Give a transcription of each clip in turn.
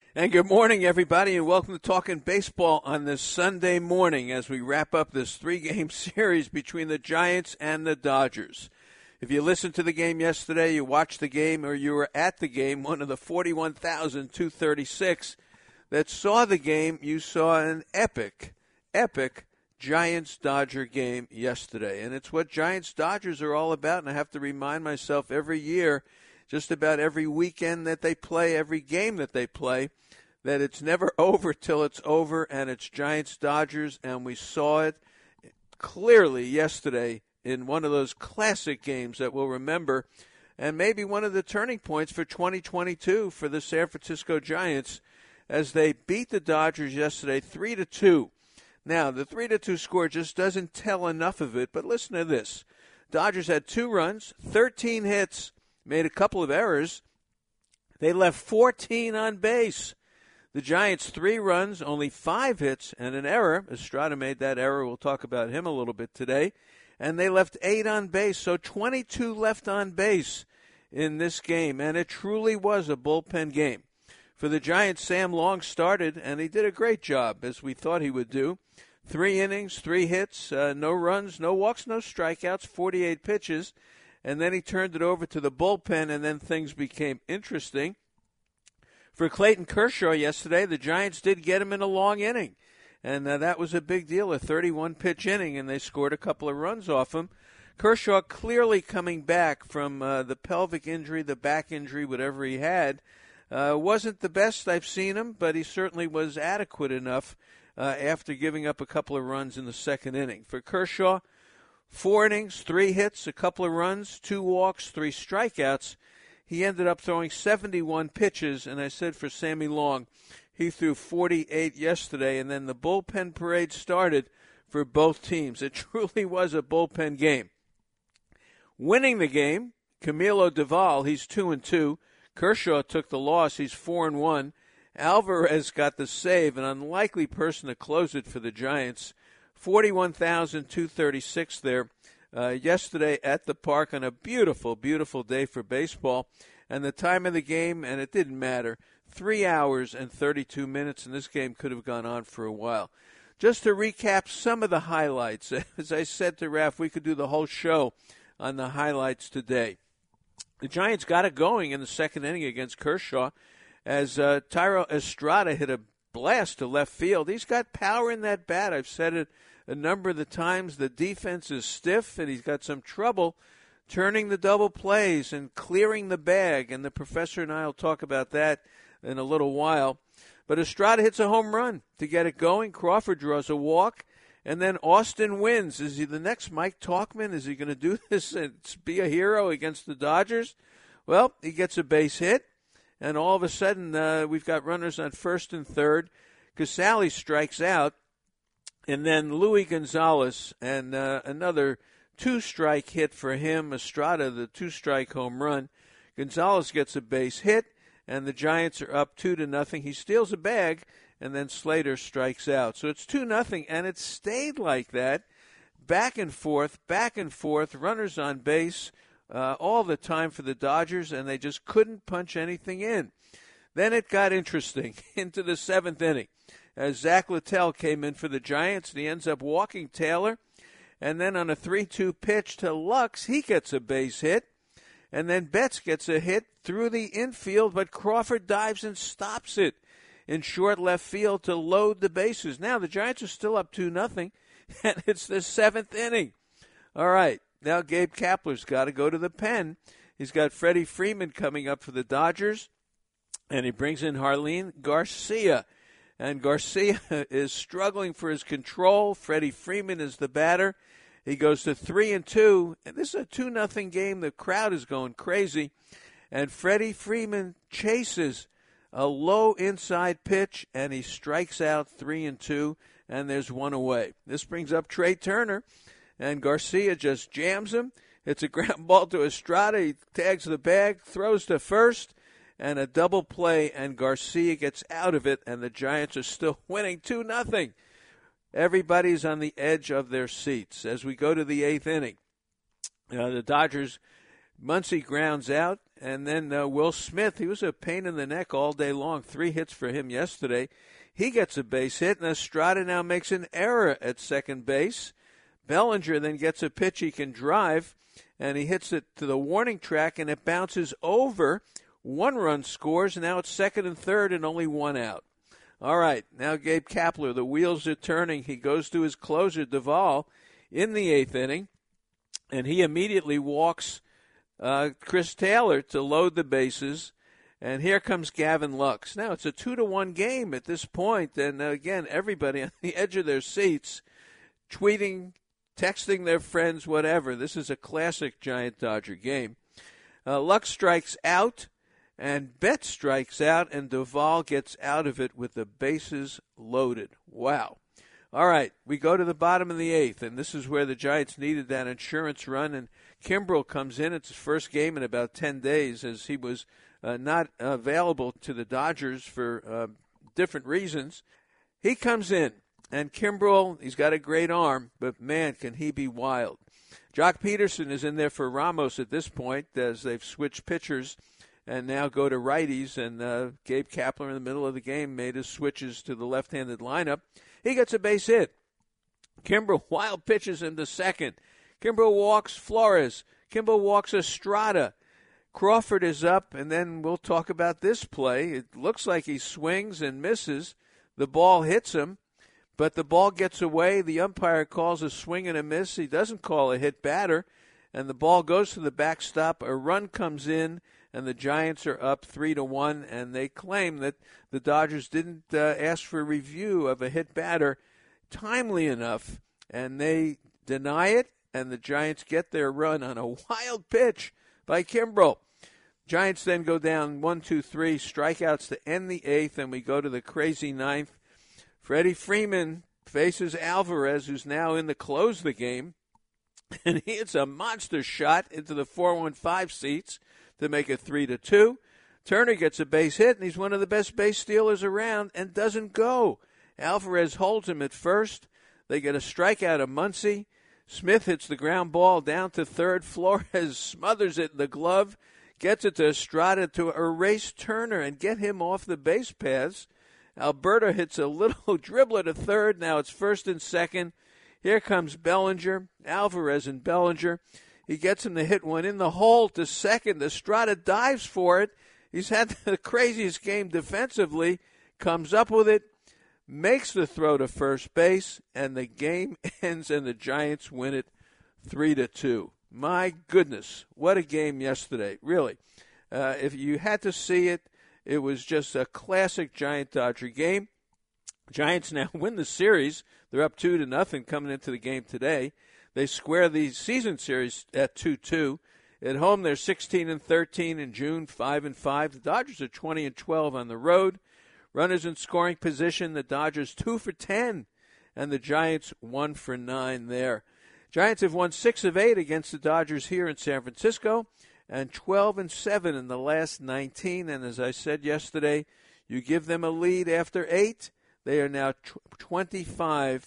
And good morning, everybody, and welcome to Talking Baseball on this Sunday morning as we wrap up this three-game series between the Giants and the Dodgers. If you listened to the game yesterday, you watched the game, or you were at the game, one of the 41,236 that saw the game, you saw an epic Giants-Dodger game yesterday. And it's what Giants-Dodgers are all about, and I have to remind myself every year, just about every weekend that they play, every game that they play, that it's never over till it's over, and it's Giants-Dodgers, and we saw it clearly yesterday in one of those classic games that we'll remember, and maybe one of the turning points for 2022 for the San Francisco Giants as they beat the Dodgers yesterday 3-2. Now, the 3-2 score just doesn't tell enough of it, but listen to this. Dodgers had 2 runs, 13 hits, made a couple of errors. They left 14 on base. The Giants 3 runs, only 5 hits, and an error. Estrada made that error. We'll talk about him a little bit today. And they left 8 on base, so 22 left on base in this game. And it truly was a bullpen game. For the Giants, Sam Long started, and he did a great job, as we thought he would do. 3 innings, 3 hits, no runs, no walks, no strikeouts, 48 pitches. And then he turned it over to the bullpen, and then things became interesting. For Clayton Kershaw yesterday, the Giants did get him in a long inning, and that was a big deal, a 31-pitch inning, and they scored a couple of runs off him. Kershaw clearly coming back from the pelvic injury, the back injury, whatever he had. Wasn't the best I've seen him, but he certainly was adequate enough after giving up a couple of runs in the second inning. For Kershaw, 4 innings, 3 hits, a couple of runs, 2 walks, 3 strikeouts. He ended up throwing 71 pitches, and I said for Sammy Long, he threw 48 yesterday, and then the bullpen parade started for both teams. It truly was a bullpen game. Winning the game, Camilo Doval, he's 2-2. Kershaw took the loss, he's 4-1. Alvarez got the save, an unlikely person to close it for the Giants. 41,236 there yesterday at the park on a beautiful, beautiful day for baseball. And the time of the game, and it didn't matter, 3 hours and 32 minutes, and this game could have gone on for a while. Just to recap some of the highlights, as I said to Raf, we could do the whole show on the highlights today. The Giants got it going in the second inning against Kershaw as Thairo Estrada hit a blast to left field. He's got power in that bat. I've said it a number of the times. The defense is stiff, and he's got some trouble turning the double plays and clearing the bag. And the professor and I will talk about that in a little while. But Estrada hits a home run to get it going. Crawford draws a walk. And then Austin wins. Is he the next Mike Tauchman? Is he going to do this and be a hero against the Dodgers? Well, he gets a base hit. And all of a sudden, we've got runners on first and third. Casali strikes out. And then Luis Gonzalez, and another 2-strike hit for him. Estrada, the 2-strike home run. Gonzalez gets a base hit, and the Giants are up 2-0. He steals a bag, and then Slater strikes out. So it's 2-0, and it stayed like that, back and forth, runners on base all the time for the Dodgers, and they just couldn't punch anything in. Then it got interesting into the 7th inning. As Zach Littell came in for the Giants, and he ends up walking Taylor. And then on a 3-2 pitch to Lux, he gets a base hit. And then Betts gets a hit through the infield, but Crawford dives and stops it in short left field to load the bases. Now the Giants are still up 2-0, and it's the 7th inning. All right, now Gabe Kapler's got to go to the pen. He's got Freddie Freeman coming up for the Dodgers, and he brings in Jarlin Garcia. And Garcia is struggling for his control. Freddie Freeman is the batter. He goes to 3-2. And this is a 2-0 game. The crowd is going crazy. And Freddie Freeman chases a low inside pitch, and he strikes out 3-2, and there's one away. This brings up Trey Turner, and Garcia just jams him. It's a ground ball to Estrada. He tags the bag, throws to first, and a double play, and Garcia gets out of it, and the Giants are still winning 2-0. Everybody's on the edge of their seats. As we go to the 8th inning, the Dodgers, Muncy grounds out, And then Will Smith, he was a pain in the neck all day long. 3 hits for him yesterday. He gets a base hit, and Estrada now makes an error at second base. Bellinger then gets a pitch he can drive, and he hits it to the warning track, and it bounces over. 1 run scores, and now it's second and third and only 1 out. All right, now Gabe Kapler, the wheels are turning. He goes to his closer, Duvall, in the 8th inning, and he immediately walks Chris Taylor to load the bases. And here comes Gavin Lux. Now, it's a 2-1 game at this point, and again, everybody on the edge of their seats, tweeting, texting their friends, whatever. This is a classic Giant-Dodger game. Lux strikes out, and Betts strikes out, and Duvall gets out of it with the bases loaded. Wow. All right, we go to the bottom of the 8th, and this is where the Giants needed that insurance run, and Kimbrel comes in. It's his first game in about 10 days, as he was not available to the Dodgers for different reasons. He comes in, and Kimbrel, he's got a great arm, but man, can he be wild. Jock Peterson is in there for Ramos at this point, as they've switched pitchers and now go to righties, and Gabe Kapler in the middle of the game made his switches to the left-handed lineup. He gets a base hit. Kimbrel wild pitches into second. Kimbrel walks Flores. Kimbrel walks Estrada. Crawford is up, and then we'll talk about this play. It looks like he swings and misses. The ball hits him, but the ball gets away. The umpire calls a swing and a miss. He doesn't call a hit batter, and the ball goes to the backstop. A run comes in, and the Giants are up 3-1, and they claim that the Dodgers didn't ask for review of a hit batter timely enough, and they deny it, and the Giants get their run on a wild pitch by Kimbrel. Giants then go down 1-2-3, strikeouts to end the 8th, and we go to the crazy 9th. Freddie Freeman faces Alvarez, who's now in to close the game, and he hits a monster shot into the 415 seats to make it 3-2. Turner gets a base hit, and he's one of the best base stealers around and doesn't go. Alvarez holds him at first. They get a strikeout of Muncy. Smith hits the ground ball down to third. Flores smothers it in the glove, gets it to Estrada to erase Turner and get him off the base paths. Alberto hits a little dribbler to third. Now it's first and second. Here comes Bellinger, Alvarez and Bellinger. He gets him to hit one in the hole to second. Estrada dives for it. He's had the craziest game defensively, comes up with it, makes the throw to first base, and the game ends, and the Giants win it 3-2. My goodness, what a game yesterday, really. If you had to see it, it was just a classic Giant-Dodger game. Giants now win the series. They're up 2-0 coming into the game today. They square the season series at 2-2. At home, they're 16-13 in June, 5-5. The Dodgers are 20-12 on the road. Runners in scoring position, the Dodgers 2 for 10, and the Giants 1 for 9 there. Giants have won 6 of 8 against the Dodgers here in San Francisco, and 12-7 in the last 19. And as I said yesterday, you give them a lead after 8, they are now 25-0.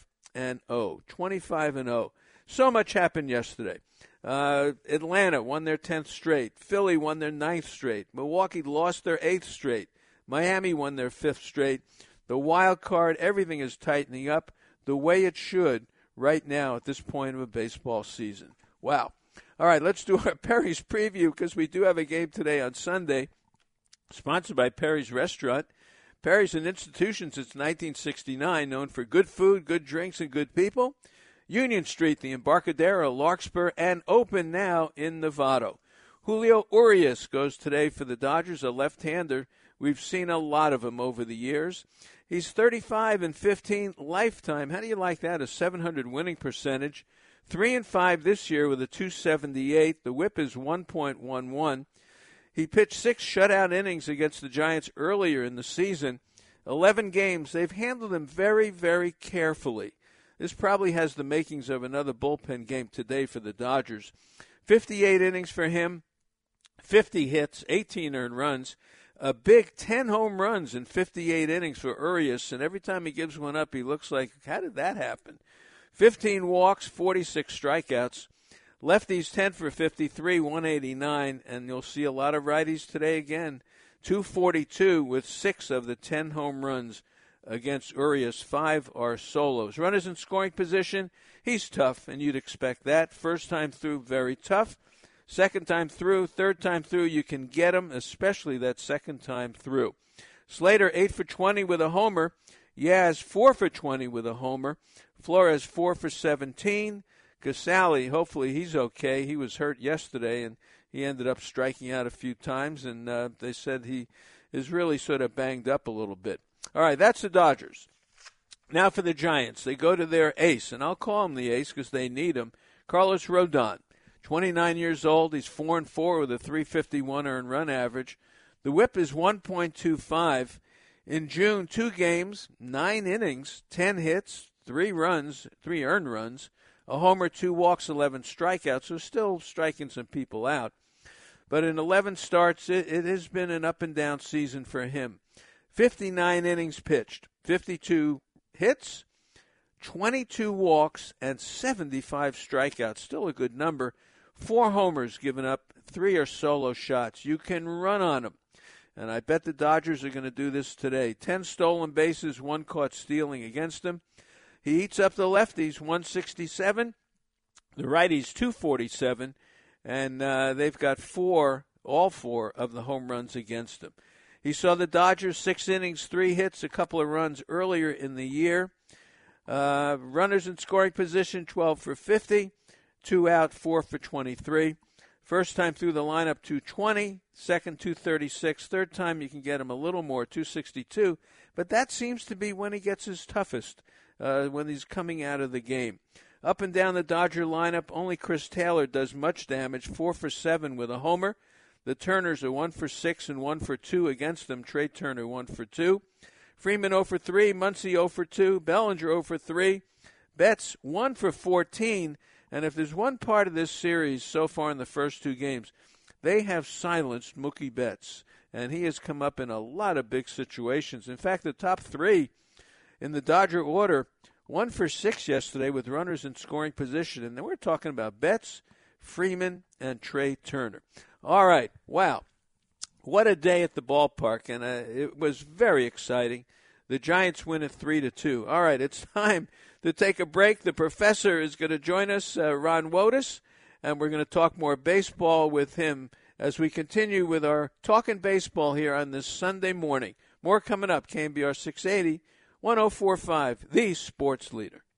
25-0. So much happened yesterday. Atlanta won their 10th straight. Philly won their 9th straight. Milwaukee lost their 8th straight. Miami won their 5th straight. The wild card, everything is tightening up the way it should right now at this point of a baseball season. Wow. All right, let's do our Perry's preview because we do have a game today on Sunday, sponsored by Perry's Restaurant. Perry's an institution since 1969, known for good food, good drinks, and good people. Union Street, the Embarcadero, Larkspur, and open now in Novato. Julio Urias goes today for the Dodgers, a left-hander. We've seen a lot of him over the years. He's 35-15 lifetime. How do you like that? A .700 winning percentage. 3-5 this year with a .278. The whip is 1.11. He pitched 6 shutout innings against the Giants earlier in the season. 11 games. They've handled him very, very carefully. This probably has the makings of another bullpen game today for the Dodgers. 58 innings for him, 50 hits, 18 earned runs. A big 10 home runs in 58 innings for Urias, and every time he gives one up, he looks like, how did that happen? 15 walks, 46 strikeouts. Lefties 10 for 53, 189, and you'll see a lot of righties today again. 242 with 6 of the 10 home runs against Urias. 5 are solos. Runners in scoring position, he's tough, and you'd expect that. First time through, very tough. Second time through, third time through, you can get him, especially that second time through. Slater, 8 for 20 with a homer. Yaz, 4 for 20 with a homer. Flores, 4 for 17. Casale, hopefully he's okay. He was hurt yesterday, and he ended up striking out a few times, and they said he is really sort of banged up a little bit. All right, that's the Dodgers. Now for the Giants. They go to their ace, and I'll call him the ace because they need him, Carlos Rodon. 29 years old. He's 4-4 with a 351 earned run average. The whip is 1.25. In June, 2 games, 9 innings, 10 hits, 3 earned runs, a homer, 2 walks, 11 strikeouts, so still striking some people out. But in 11 starts, it has been an up-and-down season for him. 59 innings pitched, 52 hits, 22 walks, and 75 strikeouts. Still a good number. 4 homers given up, 3 are solo shots. You can run on him. And I bet the Dodgers are going to do this today. 10 stolen bases, 1 caught stealing against him. He eats up the lefties, 167. The righties, 247. And they've got all 4 of the home runs against him. He saw the Dodgers 6 innings, 3 hits, a couple of runs earlier in the year. Runners in scoring position, 12 for 50. 2 out, 4 for 23. First time through the lineup, 220. Second, 236. Third time, you can get him a little more, 262. But that seems to be when he gets his toughest, when he's coming out of the game. Up and down the Dodger lineup, only Chris Taylor does much damage, 4 for 7 with a homer. The Turners are 1 for 6 and 1 for 2 against them. Trey Turner 1 for 2. Freeman 0 for 3. Muncy 0 for 2. Bellinger 0 for 3. Betts 1 for 14. And if there's one part of this series so far in the first 2 games, they have silenced Mookie Betts. And he has come up in a lot of big situations. In fact, the top 3 in the Dodger order, 1 for 6 yesterday with runners in scoring position. And then we're talking about Betts, Freeman, and Trey Turner. All right, wow. What a day at the ballpark, and it was very exciting. The Giants win it 3-2. All right, it's time to take a break. The professor is going to join us, Ron Wotus, and we're going to talk more baseball with him as we continue with our Talking Baseball here on this Sunday morning. More coming up, KNBR 680, 104.5, the sports leader.